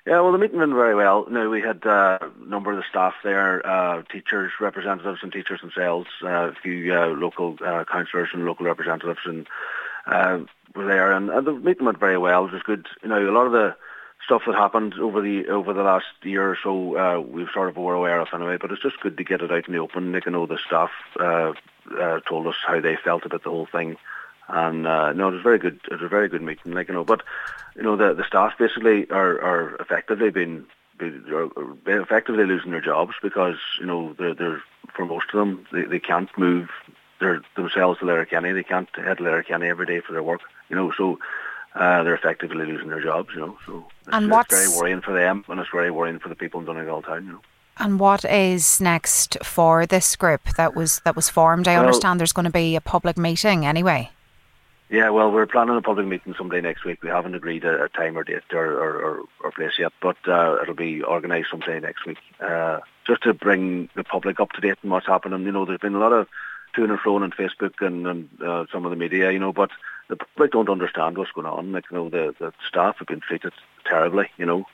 Yeah, well, the meeting went very well. Now, we had a number of the staff there, teachers, representatives and teachers themselves, a few local councillors and local representatives and were there, and the meeting went very well. It was good. A lot of the stuff that happened over the last year or so, we've sort of were aware of anyway, but it's just good to get it out in the open. The staff told us how they felt about the whole thing. And no, it was very good. It was a very good meeting, But the staff basically are effectively effectively losing their jobs because they're for most of them they can't move themselves to Letterkenny. They can't head to Letterkenny every day for their work. So they're effectively losing their jobs. So it's very worrying for them, and it's very worrying for the people in Donegal town. And what is next for this group that was formed? I understand there's going to be a public meeting anyway. Yeah, well, we're planning a public meeting someday next week. We haven't agreed a time or date or place yet, but it'll be organised someday next week, just to bring the public up to date on what's happening. There's been a lot of to and fro on Facebook and some of the media, but the public don't understand what's going on. The staff have been treated terribly,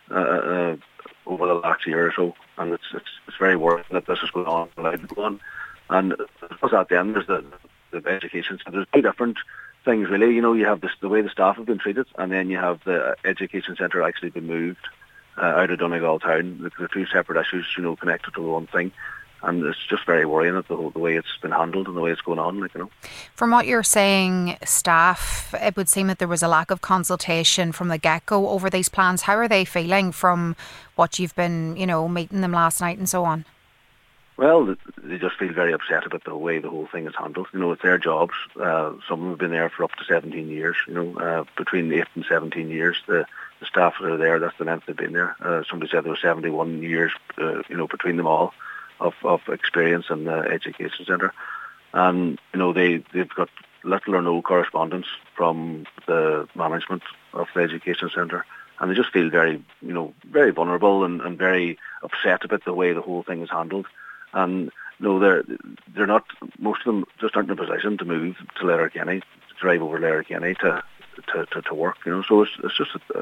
over the last year or so, and it's very worrying that this is going on, allowed to go on. And what's at the end, there's the education. So there's two different things really. You have the way the staff have been treated, and then you have the education centre actually been moved out of Donegal town. The two separate issues, connected to the one thing. And it's just very worrying at the way it's been handled and the way it's going on. From what you're saying, staff, it would seem that there was a lack of consultation from the get-go over these plans. How are they feeling from what you've been, meeting them last night and so on? Well, they just feel very upset about the way the whole thing is handled. It's their jobs. Some of them have been there for up to 17 years, between 8 and 17 years. The staff that are there, that's the length they've been there. Somebody said there was 71 years, between them all of experience in the education centre. And, they've got little or no correspondence from the management of the education centre. And they just feel very, very vulnerable and very upset about the way the whole thing is handled. And they're not. Most of them just aren't in a position to move to Letterkenny, to drive over Letterkenny to work. So it's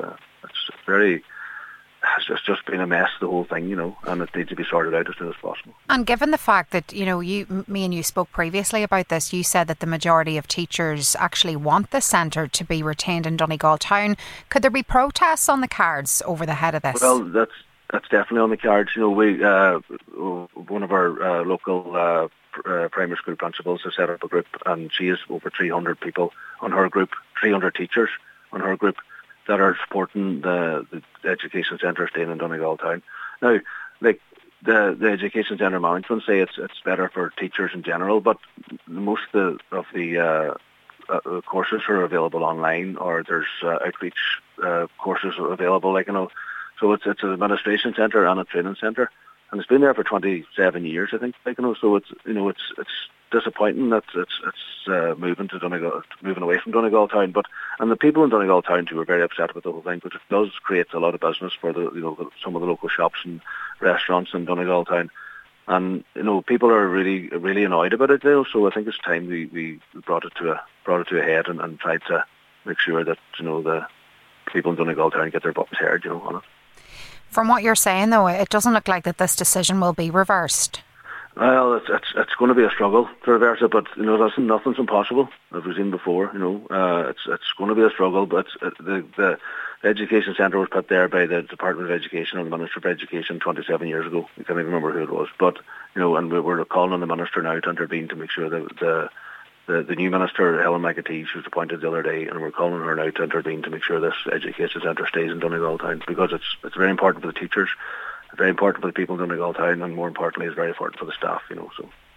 just been a mess, the whole thing. And it needs to be sorted out as soon as possible. And given the fact that me and you spoke previously about this, you said that the majority of teachers actually want the centre to be retained in Donegal town. Could there be protests on the cards over the head of this? Well, that's definitely on the cards. We one of our local primary school principals has set up a group, and she has over 300 people on her group, 300 teachers on her group that are supporting the education centre staying in Donegal town. Now, the education centre management say it's better for teachers in general, but most of the courses are available online, or there's outreach courses available, So it's an administration centre and a training centre, and it's been there for 27 years, I think. So it's disappointing that it's moving away from Donegal town. And the people in Donegal town too are very upset about the whole thing, because it does create a lot of business for some of the local shops and restaurants in Donegal town. And people are really really annoyed about it. So I think it's time we brought it to a head and tried to make sure that the people in Donegal town get their voice heard, on it. From what you're saying, though, it doesn't look like that this decision will be reversed. Well, it's going to be a struggle to reverse it, but nothing's impossible, as we've seen before. It's going to be a struggle, but the education centre was put there by the Department of Education and the Minister for Education 27 years ago. I can't even remember who it was, but and we're calling on the Minister now to intervene to make sure that the new Minister, Helen McAtee, she was appointed the other day, and we're calling her now to intervene to make sure this education centre stays in Donegal town, because it's very important for the teachers, very important for the people in Donegal town, and more importantly, it's very important for the staff. So.